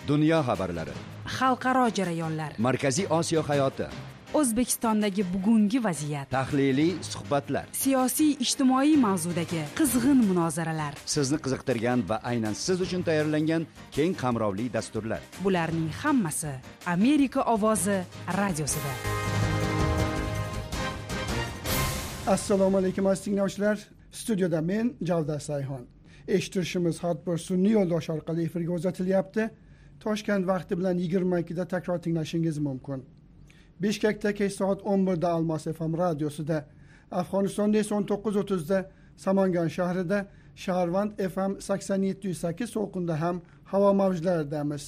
Dunyo xabarlari, xalqaro jarayonlar, Markaziy Osiyo hayoti, O'zbekistondagi bugungi vaziyat, tahliliy suhbatlar, siyosiy ijtimoiy mavzudagi qizg'in munozaralar, sizni qiziqtirgan va aynan siz uchun tayyorlangan keng qamrovli dasturlar. Bularning hammasi Amerika ovozi radiosida. Assalomu alaykum aziz tinglovchilar. Studiyada men Javdat Sayxon. Eshitishimiz har bir sun'iy yo'ldosh orqali efirga uzatilyapti. Toshkent vaqti bilan 22 da takror tinglashingiz mumkin. Bishkekda kech soat 11 da Almos FM radiosida, Afg'onistonda esa 19:30 da Samangan shahrida, Shaharvand FM 87.8 so'qinda ham havo mavjlaridamiz.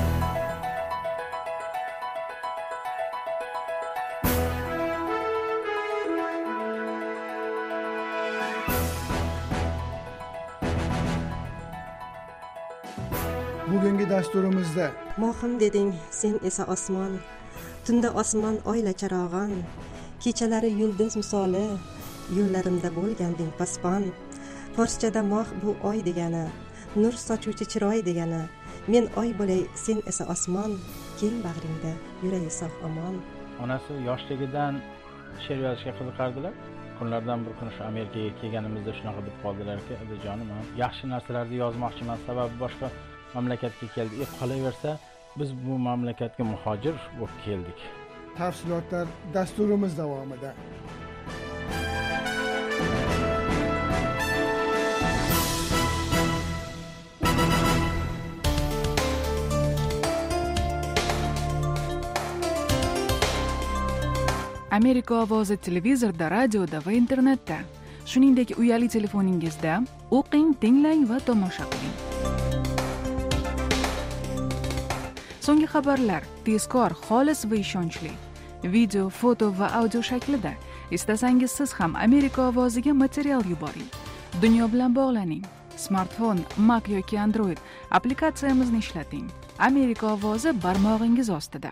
Bugungi dasturimizda Mohim deding, sen esa osmon, tunda osmon oyla charog'on, kechalari yulduz misoli, yo'llarimda bo'lganding paspon. Forschada moh bu oy degani, nur sochuvchi chiroy degani. Men oy bo'lay, sen esa osmon, keng bag'ringda yuray sog' omon. Onasi yoshligidan she'r yozishga qiziqardilar. Kunlardan bir kun shu Amerikaga kelganimizda shunaqa deb qoldilar-ki, "Odajonim, yaxshi narsalarni yozmoqchiman, sababi boshqa mamlakatga keldik. Qolaversa, biz bu mamlakatga muhojir bo'lib keldik." Tafsilotlar dasturimiz davomida. Amerika ovozi televizorda, radioda va internetda, shuningdek uyali telefoningizda o'qing, tinglang va tomosha qiling. So'nggi xabarlar tezkor, xolis va ishonchli. Video, foto va audio shaklida. Istasangiz siz ham Amerika ovoziga material yuboring. Dunyo bilan bog'laning. Smartfon, Mac yoki Android applikatsiyamizni ishlating. Amerika ovozi barmog'ingiz ostida.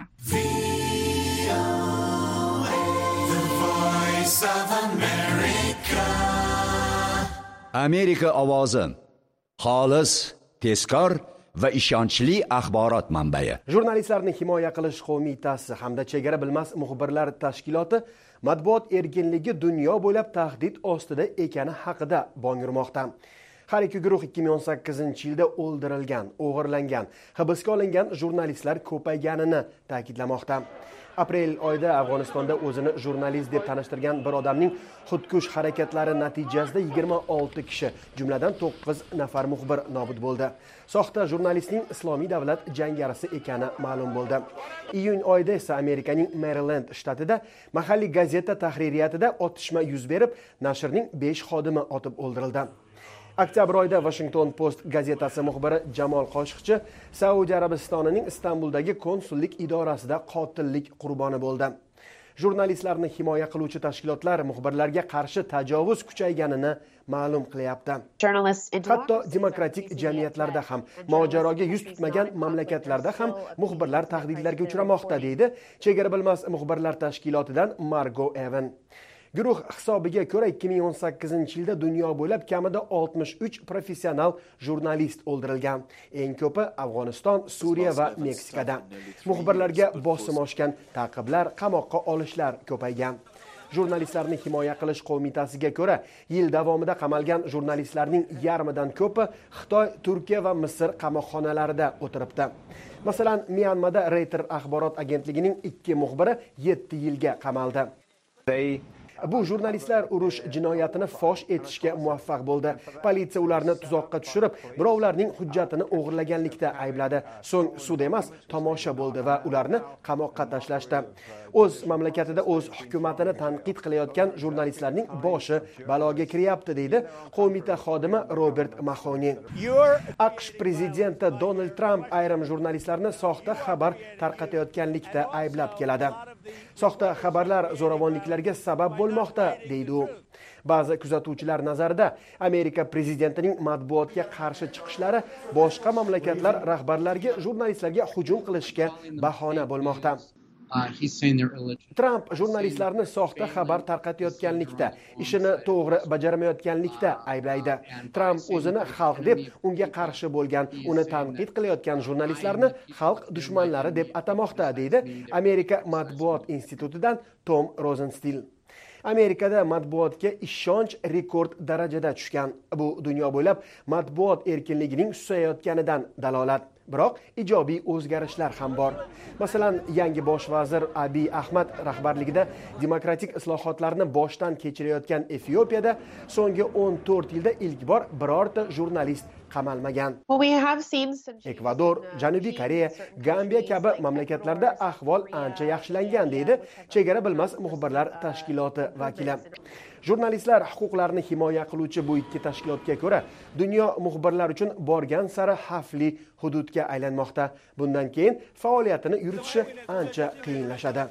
Amerika ovozi. Xolis, tezkor va ishonchli axborot manbai. Jurnalistlarni himoya qilish qo'mitasi hamda chegara bilmas muxbirlar tashkiloti matbuot erkinligi dunyo bo'ylab tahdid ostida ekani haqida bong urmoqda. Har ikki guruh 2018-yilda o'ldirilgan, o'g'irlangan, hibsga olingan jurnalistlar ko'payganini ta'kidlamoqda. Aprel oyida Afg'onistonda o'zini jurnalist deb tanishtirgan bir odamning xudkush harakatlari natijasida 26 kishi, jumladan 9 nafar muxbir nobud bo'ldi. Soxta jurnalistning Islomiy davlat jangarisi ekani ma'lum bo'ldi. Iyun oyida esa Amerikaning Maryland shtatida mahalliy gazeta tahririyatida otishma yuz berib, nashrning 5 xodimi otib o'ldirildi. Oktyabr oyida Washington Post gazetasi muxbiri Jamol Qoshiqchi Saudiya Arabistonining Istanbuldagi konsullik idorasida qotillik qurboni bo'ldi. Jurnalistlarni himoya qiluvchi tashkilotlar muxbirlarga qarshi tajovuz kuchayganini ma'lum qilyapti. Hatto demokratik jamiyatlarda ham, mojaroga yuz tutmagan mamlakatlarda ham muxbirlar tahdidlarga uchramoqda, deydi chegara bilmas muxbirlar tashkilotidan Margot Evan. Guruh hisobiga ko'ra 2018-yilda dunyo bo'ylab kamida 63 professional jurnalist o'ldirilgan. Eng ko'pi Afg'oniston, Suriya va Meksikada. Muxbirlarga bosim oshgan, ta'qiblar, qamoqqa olishlar ko'paygan. Jurnalistlarni himoya qilish qo'mitasiga ko'ra, yil davomida qamalgan jurnalistlarning yarmidan ko'pi Xitoy, Turkiya va Misr qamoqxonalarida o'tiribdi. Masalan, Myanmada Reuters axborot agentligining 2 muxbiri 7 yilga qamaldi. Bu jurnalistlar urush jinoyatini fosh etishga muvaffaq bo'ldi. Politsiya ularni tuzoqqa tushirib, birovlarning hujjatini o'g'irlaganlikda aybladi. So'ng sud emas, tomosha bo'ldi va ularni qamoqqa tashlashdi. O'z mamlakatida o'z hukumatini tanqid qilayotgan jurnalistlarning boshi baloga kiryapti, deydi qo'mita xodimi Robert Mahoni. AQSh prezidenti Donald Trump ayrim jurnalistlarni soxta xabar tarqatayotganlikda ayblab keladi. Soxta xabarlar zo'ravonliklarga sabab bo'lmoqda, deydi u. Ba'zi kuzatuvchilar nazarida Amerika prezidentining matbuotga qarshi chiqishlari boshqa mamlakatlar rahbarlariga jurnalistlarga hujum qilishga bahona bo'lmoqda. Tramp jurnalistlarni soxta xabar tarqatayotganlikda, ishini to'g'ri bajarmayotganlikda ayblaydi. Tramp o'zini xalq deb unga qarshi bo'lgan, uni tanqid qilayotgan jurnalistlarni xalq dushmanlari deb atamoqda, deydi Amerika matbuot institutidan Tom Rosenstiel. Amerikada matbuotga ishonch rekord darajada tushgan. Bu dunyo bo'ylab matbuot erkinligining susayotganidan dalolat. Biroq ijobiy o'zgarishlar ham bor. Masalan, yangi bosh vazir Abiy Ahmad rahbarligida demokratik islohotlarni boshdan kechirayotgan Efiopiyada so'nggi 14 yilda ilk bor birorta jurnalist qamalmagan. Ekvador, Janubiy Koreya, Gambiya kabi mamlakatlarda ahvol ancha yaxshilangan, deydi Chegara bilmas muxbirlar tashkiloti vakili. Jurnalistlar huquqlarini himoya qiluvchi bu ikki tashkilotga ko'ra, dunyo muxbirlar uchun borgan sari xavfli hududga aylanmoqda. Bundan keyin faoliyatini yuritishi ancha qiyinlashadi.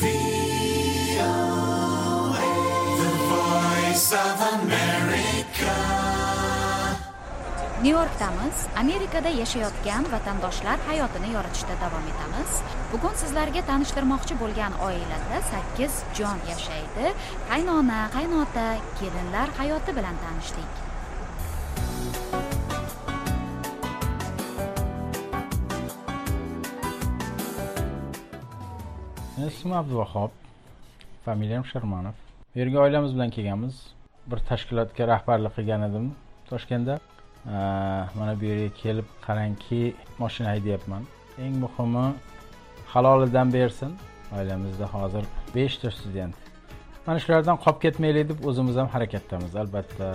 Nyu-Yorkdamiz. Amerikada yashayotgan vatandoshlar hayotini yoritishda davom etamiz. Bugun sizlarga tanishtirmoqchi bo'lgan oilada 8 jon yashaydi. Qaynona, qaynota, kelinlar hayoti bilan tanishdik. Ismim Abduvahob, familiyam Sharmanov. Bu yerga oilamiz bilan kelganmiz. Bir tashkilotga rahbarlik qilgan edim Toshkentda. Mana bu yerga kelib qarangki, mashina haydayapman. Eng muhimi halolidan bersin. Oilamizda hozir 5 ta student. Mana shulardan qolib ketmaylik deb o'zimiz ham harakatdamiz, albatta.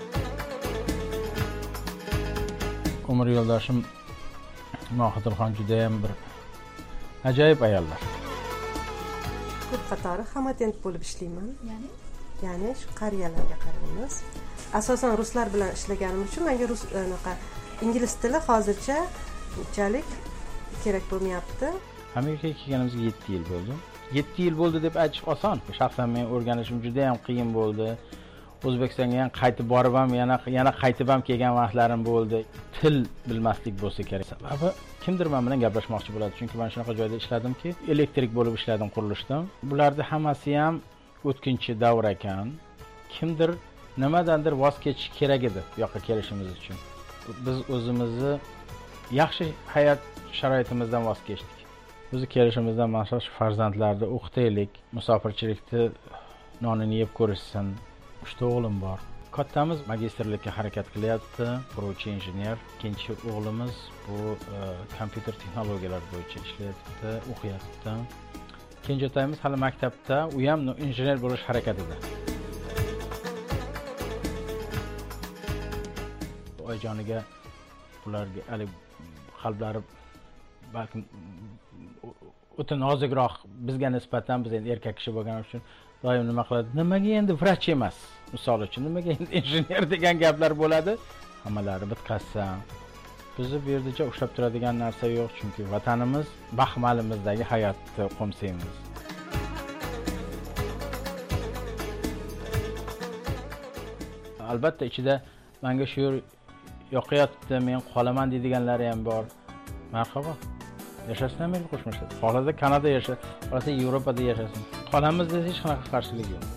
Umr yo'ldoshim Mohidxon juda ham bir ajoyib ayollar. Ko'p qatori xamatent bo'lib ishlayman. Ya'ni shu qariyalarga qaraymiz. Asosan ruslar bilan ishlaganim uchun menga rus ingliz tili hozircha unchalik kerak bo'lmayapti. Amerikaga kelganimizga 7 yil bo'ldi. 7 yil bo'ldi deb aytish oson. Shaxsan men o'rganishim juda ham qiyin bo'ldi. O'zbekistonga ham qaytib borib ham yana qaytib ham kelgan vaqtlarim bo'ldi. Til bilmaslik bo'lsa kerak. Sababi kimdir men bilan gaplashmoqchi bo'ladi. Chunki men shunaqa joyda ishladimki, elektrik bo'lib ishladim qurilishda. Bularda hammasi ham o'tkinchi davr ekan. Kimdir nimadandir voz kechish kerak edi bu yoqqa kelishimiz uchun. Biz o'zimizni yaxshi hayot sharoitimizdan voz kechdik. O'zi kelishimizdan maqsad shu farzandlarni o'qitaylik, musofirchilikda nonini yeb ko'rishsin. 3 ta o'g'lim bor. Kattamiz magistrlikka harakat qilyapti, quruvchi injener. Ikkinchi o'g'limiz bu kompyuter texnologiyalari bo'yicha ishlayapti, o'qiyapti. Kenjatayimiz hali maktabda, u ham injener bo'lish harakatida. Oyjoniga ularga hali qalblari balkim o'ta nozikroq bizga nisbatan, biz endi erkak kishi bo'lganim uchun doim nima qiladi? Nimaga endi vrach emas? Misol uchun nimaga endi injener degan gaplar bo'ladi? Hammalari bitqazsam. Bizni bu yerda ushlab turadigan narsa yo'q, chunki vatanimiz baxmalimizdagi hayotni qo'msaymiz. Albatta ichida menga shu yoqayapti, men qolaman deydiganlari ham bor. Marhaba. Yashasın Amerika Qo'shma Shtatlar. Xohlasa Kanada yashasin, xohlasa Yevropada yashasin. Qolamiz desa hech qanaqa qarshilik yo'q.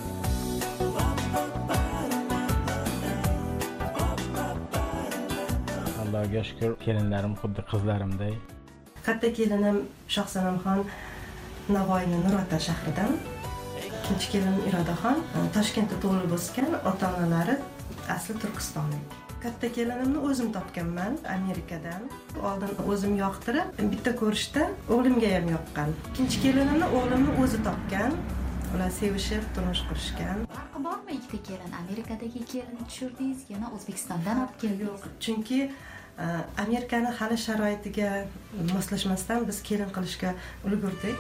Allohga shukr, kelinlarim xuddi qizlarimday. Katta kelinim Shohsanamxon Navoiyning Nurota shahridan. Ikkinchi kelinim Irodaxon Toshkentda tug'ilib o'sgan, ota-onalari asli Turkistonlik. Katta kelinimni o'zim topganman Amerikadan. Oldin o'zim yoqtirib, bitta ko'rishda o'g'limga ham yoqqan. Ikkinchi kelinimni o'g'limni o'zi topgan. Ular sevishib, turmush qurishgan. Farqi bormi ikkita kelin? Amerikadagi kelin tushirdingiz, yana O'zbekistondan olib keldingiz. Chunki Amerikani hali sharoitiga moslashmasdan biz kelin qilishga ulgurdik.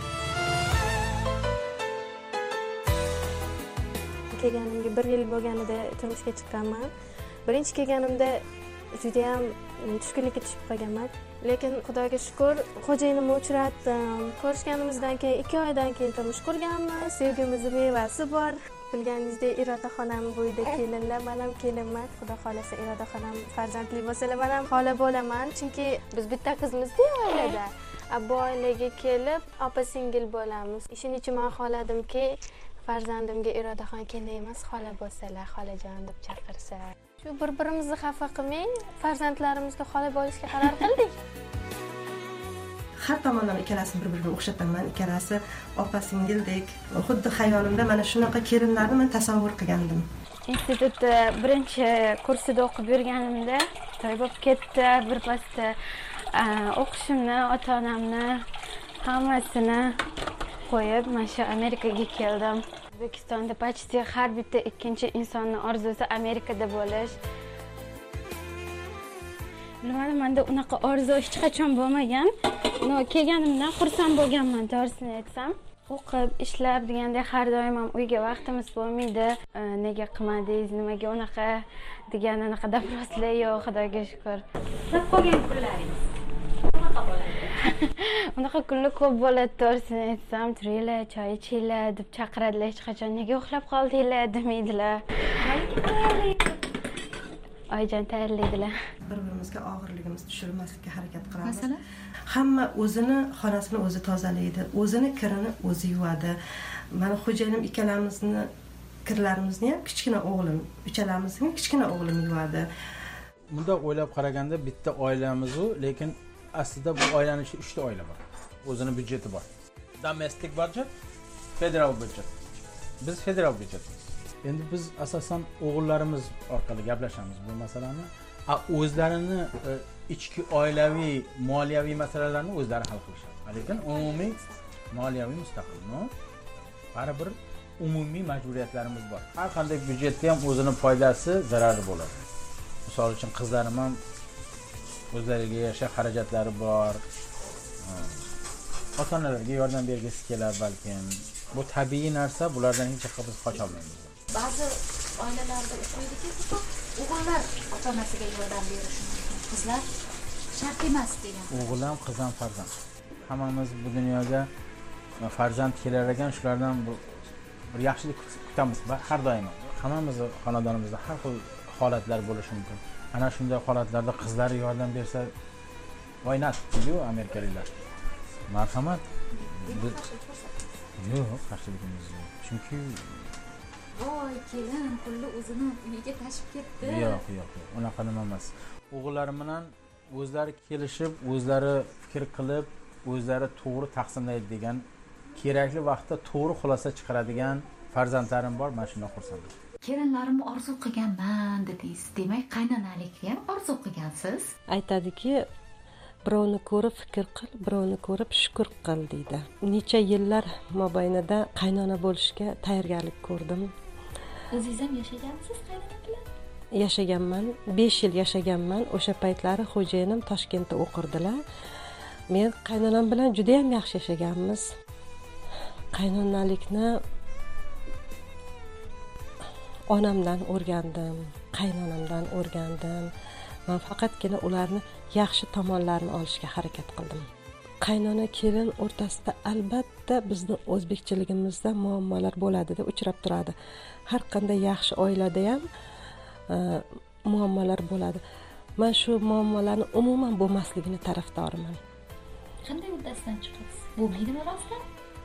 Kelganimga 1 yil bo'lganida turmushga chiqqanman. Birinchi kelganimda juda ham tushkunlikka tushib qolganman. Lekin Xudoga shukr, xo'jayinimni uchratdim. Ko'rishganimizdan keyin 2 oydan keyin turmush qurganmiz. Sevgimizning mevasi bor. Bilganingizdek, Iroda xonam bo'yida kelinlar, men ham kelinman. Xudo xolasa Iroda xonam farzandli bo'lsalar, men ham xola bo'laman. Chunki biz bitta qizmiz-ku oilada. bu oilaga kelib opa singil bo'lamiz. Shuning uchun men xohladimki, farzandimga Irodaxon kenday emas, xola bo'lsalar, xolajon deb chaqirsa. Shu bir-birimizni xafa qilmay, farzandlarimizga xola bo'lishga qaror qildik. Har tomondan ikkalasi bir-biriga o'xshataman. Ikkalasi opa singildek. Xuddi xayolimda mana shunaqa kelinlarni men tasavvur qilgandim. Institutda birinchi kursida o'qib yurganimda to'y bo'lib ketdi. Birpasda o'qishimni, ota-onamni hammasini qo'yib, mana shu Amerikaga keldim. O'zbekistonda почти har bitta ikkinchi insonning orzusi Amerikada bo'lish. Bilmadim, menda unaqa orzu hech qachon bo'lmagan. Kelganimdan xursand bo'lganman, to'g'risini aytsam. O'qib, ishlab deganda har doim ham uyga vaqtimiz bo'lmaydi. Nega qilmadingiz, nimaga unaqa degan anaqa davroslar yo'q, Xudoga shukr. Uxlab qolgan kunlaringiz Unaqa kunlar ko'p bo'ladi, to'g'risini aytsam. Turinglar, choy ichinglar deb chaqiradilar, hech qachon nega uxlab qoldinglar demaydilar. Oyijon tayyorlaydilar. Bir-birimizga og'irligimizni tushirmaslikka harakat qilamiz. Masalan, hamma o'zini xonasini o'zi tozalaydi, o'zini kirini o'zi yuvadi. Mana xo'jayinim ikkalamizni kirlarimizni ham kichkina o'g'lim, uchalamizni kichkina o'g'lim yuvadi. Bunda o'ylab qaraganda bitta oilamiz-u, lekin aslida bu oilaning ichida 3 ta oila bor. O'zini byudjeti bor. Domestic budget, federal budget. Biz federal budjet. Endi biz asosan o'g'illarimiz orqali gaplashamiz bu masalani. O'zlarini ichki oilaviy, moliyaviy masalalarni o'zlari hal qilishadi. Lekin umumiy moliyaviy mustaqil, baribir umumiy majburiyatlarimiz bor. Har qanday byudjetga ham o'zining foydasi, zarari bo'ladi. Misol uchun qizlarim ham o'zlariga yarasha xarajatlari bor. Ota-onalarga yordam bergisi kelar balkim. Bu tabiiy narsa, bulardan hech qachon biz qocha olmaymiz. Ba'zi oilalarda uchraydiki, o'g'illar ota-onasiga yordam berishi mumkin, qizlar shart emas degan. O'g'il ham, qiz ham farzand. Hammamiz bu dunyoga farzand kelar ekan, shulardan bir yaxshilik kutamiz har doim. Hammamiz xonadonimizda har xil holatlar bo'lishi mumkin. Ana shunday holatlarda qizlari yordam bersa, why not? Deydi amerikaliklar. Marhamat. Yo'q, qarshiligimiz yo'q. Chunki voy kelin pulni o'zini uyiga tashib ketdi. Yo'q, unaqa nima emas. O'g'illarim bilan o'zlari kelishib, o'zlari fikr qilib, o'zlari to'g'ri taqsimlaydi degan, kerakli vaqtda to'g'ri xulosa chiqaradigan farzandlarim bor. Men shundan xursandman. Kelinlarimni orzu qilganman dedingiz. Demak, qaynanalikni ham orzu qilgansiz. Aytadiki, birovni ko'rib fikr qil, birovni ko'rib shukr qil deydi. Necha yillar mobaynida qaynona bo'lishga tayyorgarlik ko'rdim. O'zingiz ham yashagansiz qaynona bilan? Yashaganman, 5 yil yashaganman. O'sha paytlari xo'jayinim Toshkentda o'qirdilar. Men qaynonam bilan juda ham yaxshi yashaganmiz. Qaynonalikni onamdan o'rgandim, qaynonamdan o'rgandim. Men faqatgina ularni yaxshi tomonlarini olishga harakat qildim. Qaynona kelin o'rtasida albatta bizning o'zbekchiligimizda muammolar bo'ladi deb uchrab turadi. Har qanday yaxshi oilada ham muammolar bo'ladi. Men shu muammolarni umuman bo'lmasligini tarafdoriman. Qanday uddasidan chiqasiz? Bo'lmaydimi rostdan?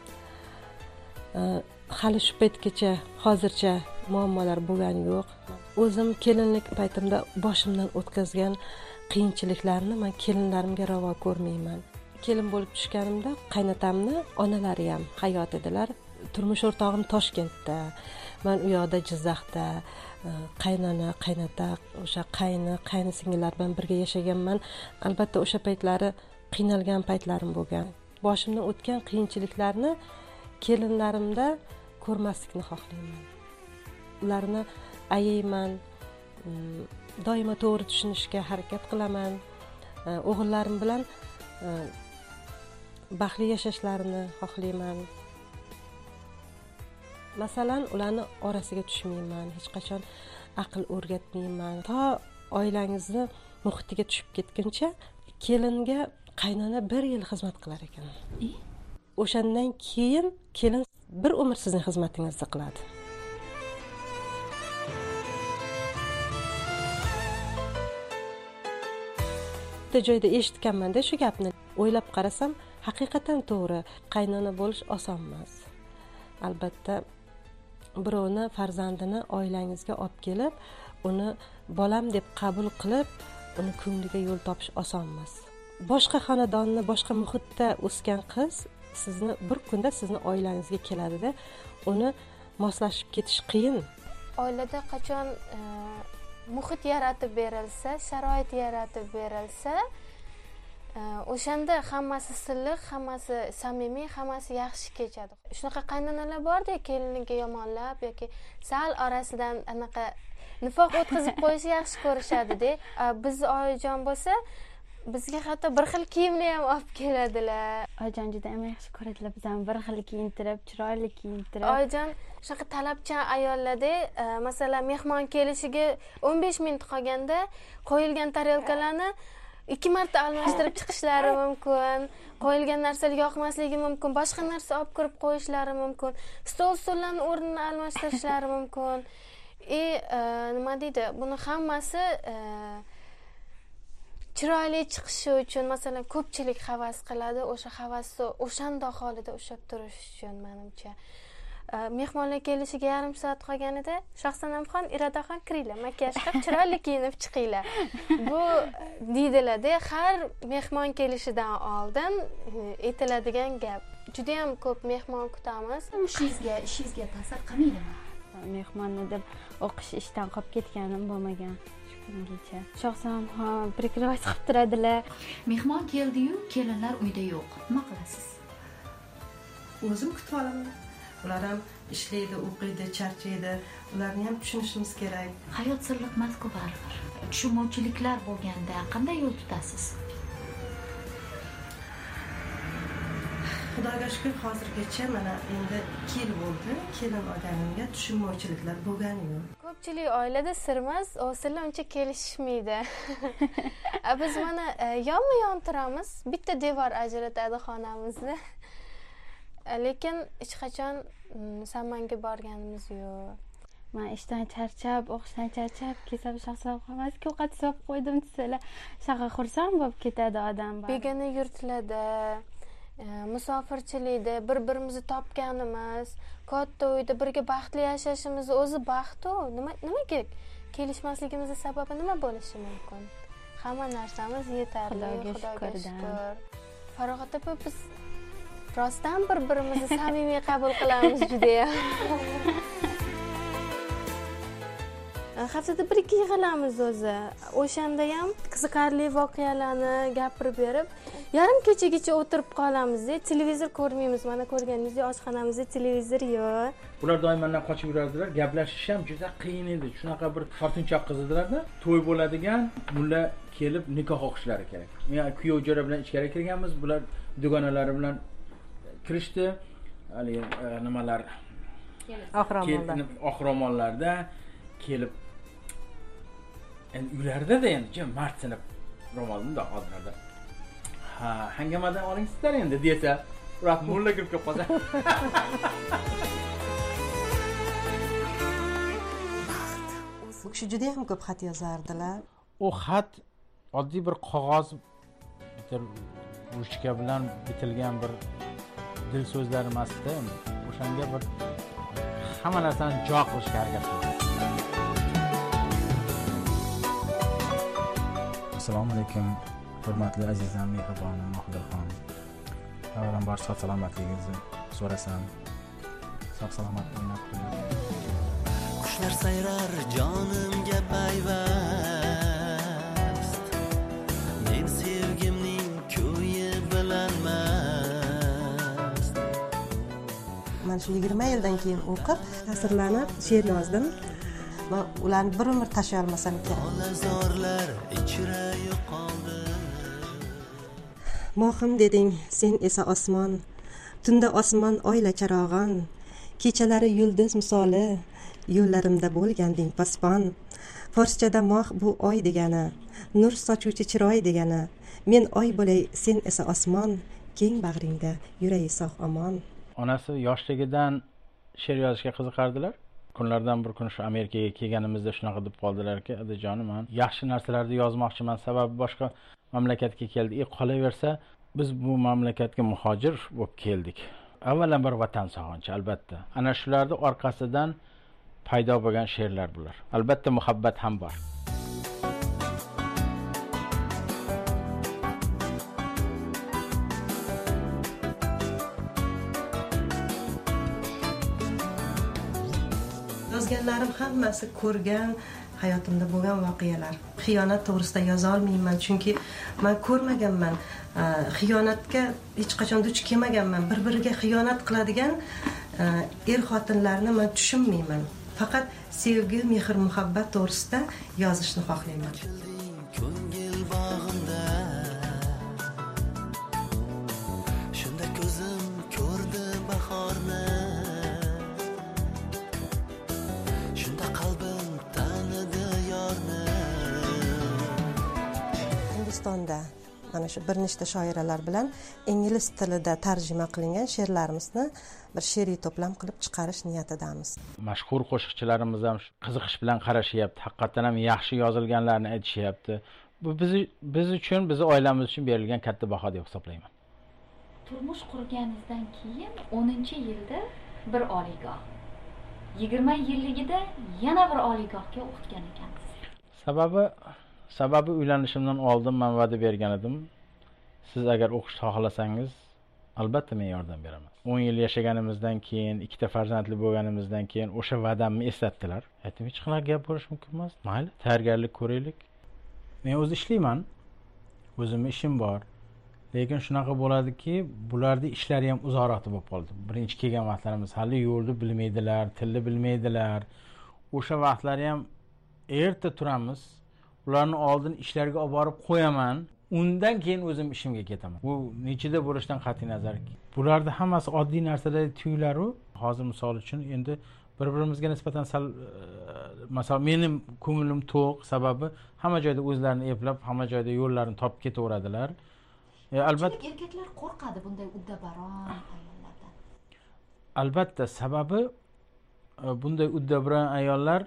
Hali shu paytgacha hozircha muammolar bo'lgani yo'q. O'zim kelinlik paytimda boshimdan o'tkazgan qiyinchiliklarni men kelinlarimga ravo ko'rmayman. Kelin bo'lib tushganimda qaynotamni onalari ham hayot edilar. Turmush o'rtog'im Toshkentda, men u yoqda Jizzaxda, qaynona, qaynota, o'sha qayni singillar bilan birga yashaganman. Albatta o'sha paytlari qiynalgan paytlarim bo'lgan. Boshimdan o'tgan qiyinchiliklarni kelinlarimda ko'rmaslikni xohlayman. Ularni ayayman, doimo to'g'ri tushunishga harakat qilaman. O'g'illarim bilan baxtli yashashlarini xohlayman. Masalan, ularni orasiga tushmayman, hech qachon aql o'rgatmayman. To oilangizni muhitiga tushib ketguncha kelinga qaynona 1 yil xizmat qilar ekan. O'shandan keyin kelin bir umr sizning xizmatingizda qiladi. Bitta joyda eshitganman-da shu gapni. O'ylab qarasam, haqiqatan to'g'ri, qaynona bo'lish oson emas. Albatta birovni farzandini oilangizga olib kelib, uni bolam deb qabul qilib, uni ko'ngliga yo'l topish oson emas. Boshqa xonadonni, boshqa muhitda o'sgan qiz sizni bir kunda sizni oilangizga keladi-da, uni moslashib ketish qiyin. Oilada qachon muhit yaratib berilsa, sharoit yaratib berilsa, o'shanda hammasi silliq, hammasi samimiy, hammasi yaxshi kechadi. Shunaqa qaynonalar borda, keliniga yomonlab yoki sal orasidan anaqa nifoq o'tkazib qo'yishni yaxshi ko'rishadi-da. Biz oyijon bo'lsa, bizga hatto bir xil kiyimni ham olib keladilar. Oyijon juda ham yaxshi ko'radilar, bizani bir xil kiyintirib, chiroyli kiyintirib. Oyijon shunaqa talabchan ayollarda, masalan, mehmon kelishiga 15 minut qolganda qo'yilgan tarelkalarni 2 marta almashtirib chiqishlari mumkin. Qo'yilgan narsalar yoqmasligi mumkin, boshqa narsa olib kirib qo'yishlari mumkin. Stollarning o'rnini almashtirishlari mumkin. Nima deydi? Buni hammasi chiroyli chiqishi uchun, masalan, ko'pchilik havas qiladi, o'sha havasni o'shanda holida ushlab turish uchun menimcha. Mehmonlar kelishiga yarim soat qolganida Shohsanamxon, Irodaxon kiringlar, makiyaj qilib, chiroyli kiyinib chiqinglar. Bu deydilar-da, har mehmon kelishidan oldin aytiladigan gap. Juda ham ko'p mehmon kutamiz. Ishingizga ta'sir qilmaydimi? Mehmonni deb o'qish ishdan qolib ketganim bo'lmagan. Kungacha. Shohsanamxon prikroy qilib turadilar. Mehmon keldi-yu, kelinlar uyda yo'q. Nima qilasiz? O'zim kutib olaman. Ular ham ishlaydi, o'qiydi, charchaydi. Ularni ham tushunishimiz kerak. Hayot sirliqmas-ku baribir. Tushunmovchiliklar bo'lganda qanday yo'l tutasiz? Xudoga shukr, hozirgacha mana endi 2 yil bo'ldi. Kelin olganimga tushunmovchiliklar bo'lgani yo'q. Ko'pchilik oilada sirmas, o'sirlar uncha kelishmaydi. Biz mana yonma-yon turamiz, bitta devor ajratadi xonamizni. Lekin hech qachon sammanga borganimiz yo'q. Men ishdan charchab, o'qishdan charchab, kelsam Shohsanamxonga ovqat solib qo'ydim desalar, shaqa xursand bo'lib ketadi odam. Begona yurtlarda, musofirchilikda bir-birimizni topganimiz, katta uyda birga baxtli yashashimiz o'zi baxt-ku. Nimaga kelishmasligimizning sababi nima bo'lishi mumkin? Hamma narsamiz yetarli, Xudoga shukr. Farog'at opa, biz rostdan bir-birimizni samimiy qabul qilamiz juda ham. Haftada 1-2 yig'ilamiz o'zi. O'shanda ham qiziqarli voqealarni gapirib berib, yarim kechagacha o'tirib qolamiz-da. Televizor ko'rmaymiz. Mana ko'rganingizdek, oshxonamizda televizor yo'q. Ular doim mendan qochib yurardilar. Gaplashish ham juda qiyin edi. Shunaqa bir tortinchoq qiz edilar-da. To'y bo'ladigan, mulla kelib nikoh o'qishlari kerak. Men kuyov jo'ra bilan ichkari kirganmiz. Bular dugonalari bilan kirishdi. Haligi nimalar oqromonlarda kelib endi uylarda endi martinib ro'molimda hozirda. Ha, hangamadan olingsizlar endi desa, urat mulla kirib qolsa. Bu kishi juda ham ko'p xat yozardilar. U xat oddiy bir qog'oz bitta ruchka bilan bitilgan bir dil so'zlar emasda, o'shanga bir hamma narsani jo qilishga harakat qildi. Assalomu alaykum, hurmatli azizam, mehribonim Mohidxon. Avvalambor sog' salomatligingizni so'rasam, sog' salomat o'ynab qo'ying. Qushlar sayrar jonimga payvast, men sevgimning ko'yi bilan mast. Men shu 20 yildan keyin o'qib, ta'sirlanib she'r yozdim. Va ularni bir umr tashlay olmasam kerak. Mohim deding, sen esa osmon, tunda osmon oyla charog'on, kechalari yulduz misoli, yo'llarimda bo'lganding paspon. Forschada moh bu oy degani, nur sochuvchi chiroy degani. Men oy bo'lay, sen esa osmon, keng bag'ringda yurayi sog' omon. Onasi yoshligidan she'r yozishga qiziqardilar. Kunlardan bir kun shu Amerikaga kelganimizda shunaqa deb qoldilarki, "Adajonim, men yaxshi narsalarni yozmoqchiman, sababi boshqa mamlakatga keldi. Qolaversa, Biz bu mamlakatga muhojir bo'lib keldik. Avvalambor vatan sog'inchi, albatta. Ana shularni orqasidan paydo bo'lgan she'rlar bular. Albatta muhabbat ham bor. Yozganlarim hammasi ko'rgan, hayotimda bo'lgan voqealar. Xiyonat to'g'risida yoza olmayman, chunki men ko'rmaganman. Xiyonatga hech qachon duch kelmaganman. Bir-biriga xiyonat qiladigan er-xotinlarni men tushunmayman. Faqat sevgi, mehr, muhabbat to'g'risida yozishni xohlayman. Ko'ngil bog'imda shunda ko'zim ko'rdi bahorni. Shunda qalbim tanidi yorni. Hindistonda mana shu bir nechta shoiralar bilan ingliz tilida tarjima qilingan she'rlarimizni bir she'riy to'plam qilib chiqarish niyatidamiz. Mashhur qo'shiqchilarimiz ham qiziqish bilan qarashyapti. Haqiqatan ham yaxshi yozilganlarni aytishyapti. Bu biz uchun, biz oilamiz uchun berilgan katta baho deb hisoblayman. Turmush qurganingizdan keyin 10-yilda bir oliygoh, 20 yilligida yana bir oliygohga o'qitgan ekansiz. Sababi uylanishimdan oldin men va'da bergan edim. Siz agar o'qishni xohlasangiz, albatta men yordam beraman. 10 yil yashaganimizdan keyin, ikkita farzandli bo'lganimizdan keyin o'sha va'damni eslatdilar. Aytdim, hech qanaqa gap bo'lish mumkin emas. Mayli, tayyorgarlik ko'raylik. Men o'zi ishlayman. O'zimning ishim bor. Lekin shunaqa bo'ladiki, bularning ishlari ham uzoqroq bo'lib qoldi. Birinchi kelgan vaqtlarimiz hali yo'lni bilmaydilar, tilni bilmaydilar. O'sha vaqtlar ham erta turamiz. Ularni oldin ishlarga olib borib qo'yaman. Undan keyin o'zim ishimga ketaman. Bu nechida bo'lishidan qat'iy nazar. Bularda hammasi oddiy narsalar tuyularu. Hozir misol uchun endi bir-birimizga nisbatan masalan mening ko'nglim to'q, sababi hamma joyda o'zlarini eplab, hamma joyda yo'llarini topib ketaveradilar. Albatta erkaklar qo'rqadi bunday uddabaron ayollardan. Albatta, sababi bunday uddabaron ayollar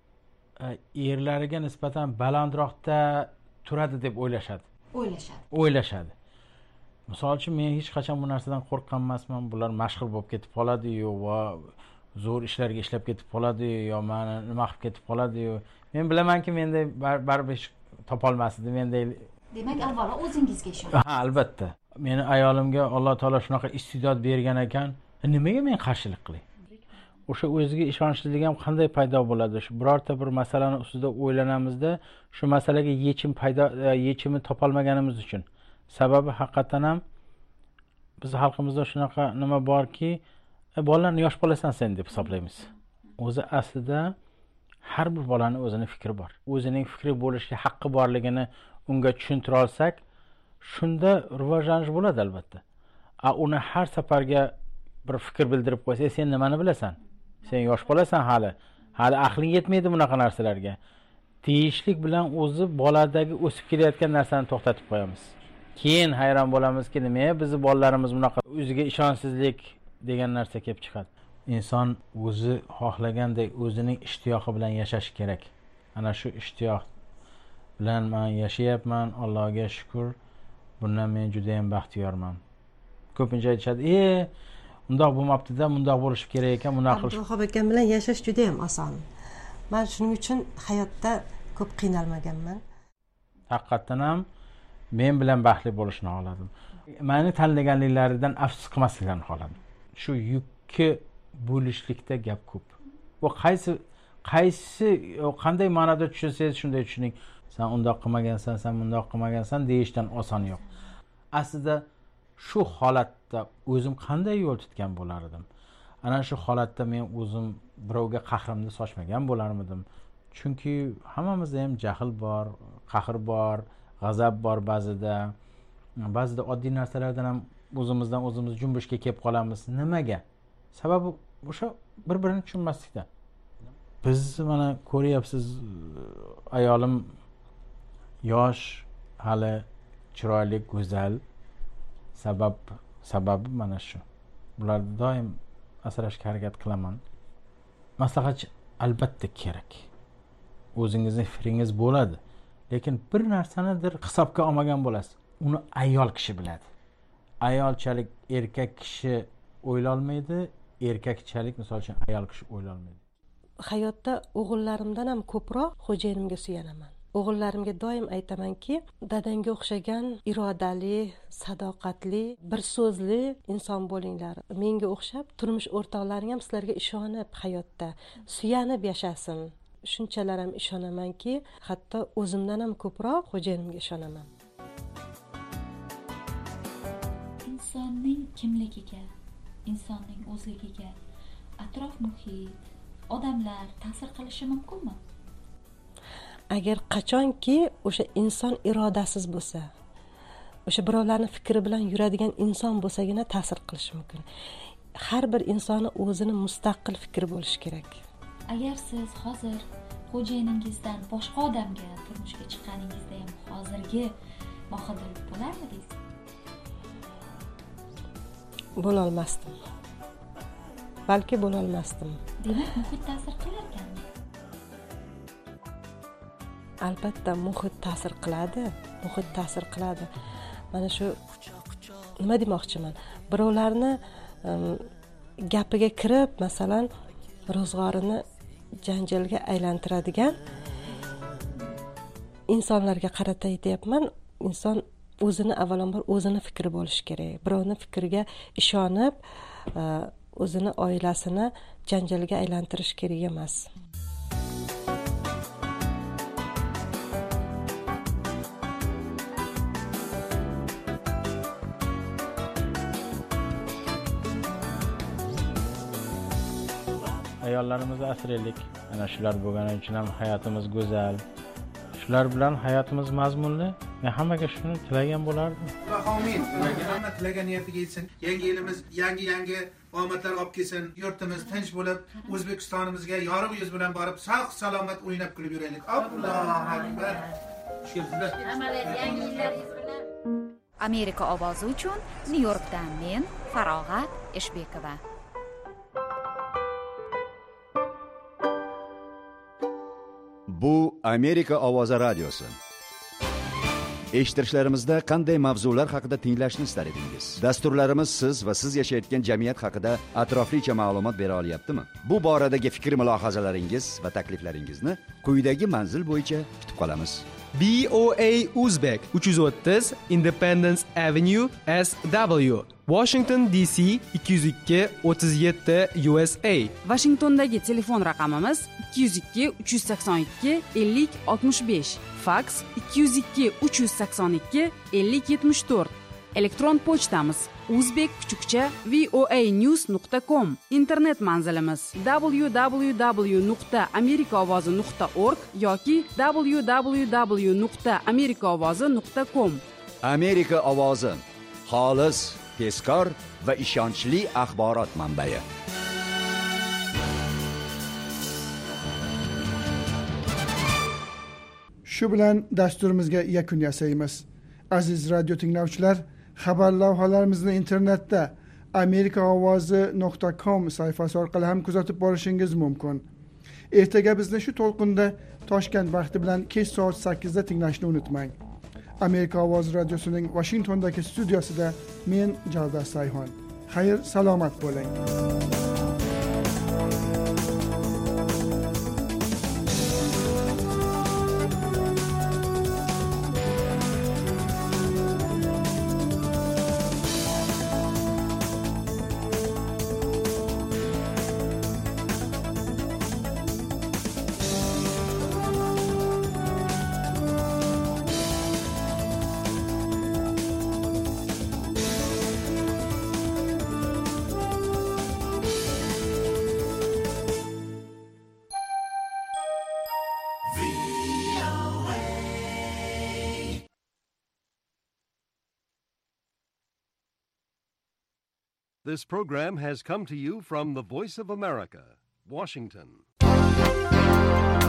erlariga nisbatan balandroqda turadi deb o'ylashadi. Misol uchun men hech qachon bu narsadan qo'rqqan emasman. Bular mashhur bo'lib ketib qoladi-yu va zo'r ishlarga ishlab ketib qoladi yo meni nima qilib ketib qoladi-yu. Men bilamanki menday baribir topa olmasdi. Menday demak, avvalo o'zingizga ishoning. Ha, albatta. Meni ayolimga Alloh taolo shunaqa iste'dod bergan ekan, nimaga men qarshilik qilay? O'sha o'ziga ishonchsizlik ham qanday paydo bo'ladi? Shu birorta bir masalani ustida o'ylanamizda, shu masalaga yechimni topa olmaganimiz uchun. Sababi haqiqatan ham biz xalqimizda shunaqa nima borki, bolalarni yosh bolasan sen deb hisoblaymiz. O'zi aslida har bir bolaning o'zining fikri bor. O'zining fikri bo'lishga haqqi borligini unga tushuntira olsak, shunda rivojlanish bo'ladi albatta. Uni har safarga bir fikr bildirib qo'ysa, sen nimani bilasan? Sen yosh bolasan hali aqling yetmaydi bunaqa narsalarga. Deyishlik bilan o'zi boladagi o'sib kelayotgan narsani to'xtatib qo'yamiz. Keyin hayron bo'lamizki, nima bizni bolalarimiz bunaqa o'ziga ishonchsizlik degan narsa kelib chiqadi. Inson o'zi xohlagandek o'zining ishtiyoqi bilan yashashi kerak. Ana shu ishtiyoq bilan men yashayapman, Allohga shukr. Bundan men juda ham baxtiyorman. Ko'pincha aytishadi, undoq bo'lmabdi-da, bundoq bo'lishi kerak ekan, bunaqa qilish. Abduxob akam bilan yashash juda ham oson. Men shuning uchun hayotda ko'p qiynalmaganman. Haqiqatan ham men bilan baxtli bo'lishni xohladim. Meni tanlaganliklaridan afsus qilmasliklarini xohladim. Shu yukki bo'lishlikda gap ko'p. Bu qanday ma'noda tushunsangiz shunday tushuning. Sen undoq qilmagansan, sen bundoq qilmagansan deyishdan oson yo'q. Aslida shu holatda o'zim qanday yo'l tutgan bo'lar edim? Ana shu holatda men o'zim birovga qahrimni sochmagan bo'larmidim. Chunki hammamizda ham jahl bor, qahr bor, g'azab bor ba'zida. Ba'zida oddiy narsalardan ham o'zimizdan o'zimiz junbushga kelib qolamiz. Nimaga? Sababi o'sha bir-birini tushunmaslikdan. Biz mana ko'ryapsiz, ayolim yosh, hali chiroyli, go'zal. Sababi mana shu. Bularni doim asrashga harakat qilaman. Maslahatchi albatta kerak. O'zingizning fikringiz bo'ladi, lekin bir narsanidir hisobga olmagan bo'lasiz. Uni ayol kishi biladi. ayolchalik erkak kishi o'ylolmaydi, erkakchalik misol uchun ayol kishi o'ylolmaydi. Hayotda o'g'illarimdan ham ko'proq xo'jayinimga suyanaman. O'g'illarimga doim aytamanki, dadangga o'xshagan irodali, sadoqatli, bir so'zli inson bo'linglar. Menga o'xshab turmush o'rtoqlaring ham sizlarga ishonib hayotda suyanib yashasin. Shunchalar ham ishonamanki, hatto o'zimdan ham ko'proq xo'jayinimga ishonaman. Insonning kimligiga, insonning o'zligiga atrof muhit, odamlar ta'sir qilishi mumkinmi? Agar qachonki o'sha inson irodasiz bo'lsa, o'sha birovlarning fikri bilan yuradigan inson bo'lsagina ta'sir qilishi mumkin. Har bir insonni o'zini mustaqil fikri bo'lishi kerak. Agar siz hozir xo'jayiningizdan boshqa odamga turmushga chiqqaningizda ham hozirgi Mohidil bo'larmidingiz? Bo'la olmasdim. Balki bo'la olmasdim. Demak, muhit ta'sir qilar ekan. Albatta muhit ta'sir qiladi. Muhit ta'sir qiladi. Mana shu nima demoqchiman? Birovlarni gapiga kirib, masalan, ro'zg'orini janjalga aylantiradigan insonlarga qarata aytayapman. Inson o'zini avvalambor o'zini fikri bo'lishi kerak. Birovning fikriga ishonib, o'zini oilasini janjalga aylantirish kerak emas. Ayollarimizni asraylik. Ana shular bo'lgani uchun ham hayotimiz go'zal. Shular bilan hayotimiz mazmunli. Men hammaga shuni tilagan bo'lardim. Amin. Hamma tilagan niyatiga yetsin. Yangi yilimiz yangi omadlar olib kelsin. Yurtimiz tinch bo'lib, O'zbekistonimizga yorug' yuz bilan borib, sog' salomat o'ynab kulib yuraylik. Allohu akbar. Amerika ovozi uchun Nyu-Yorkdan men Farog'at Eshbekova. Bu Amerika ovozi radiosi. Eshittirishlarimizda qanday mavzular haqida tinglashni istar edingiz? Dasturlarimiz siz va siz yashayotgan jamiyat haqida atroflicha ma'lumot bera olyaptimi? Bu boradagi fikr-mulohazalaringiz va takliflaringizni quyidagi manzil bo'yicha kutib qolamiz. BOA Uzbek 330 Independence Avenue SW, Washington DC 202 37 USA. Washingtondagi telefon raqamimiz 202 382 50 65, faks 202 382 50 74. Elektron pochtamiz uzbek_voanews.com. Internet manzilimiz www.amerikaovozi.org yoki www.amerikaovozi.com. Amerika ovozi, xolis, tezkor va ishonchli axborot manbai. Shu bilan dasturimizga yakun yasaymiz. Aziz radio tinglovchilar, xabar lavhalarimizni internetda amerikaovozi.com sayfasi orqali ham kuzatib borishingiz mumkin. Ertaga bizni shu to'lqinda Toshkent vaqti bilan kech soat 8 da tinglashni unutmang. Amerika ovozi radiosining Washingtondagi studiyasida men Javdar Sayhon. Xayr, salomat bo'ling. This program has come to you from the Voice of America, Washington.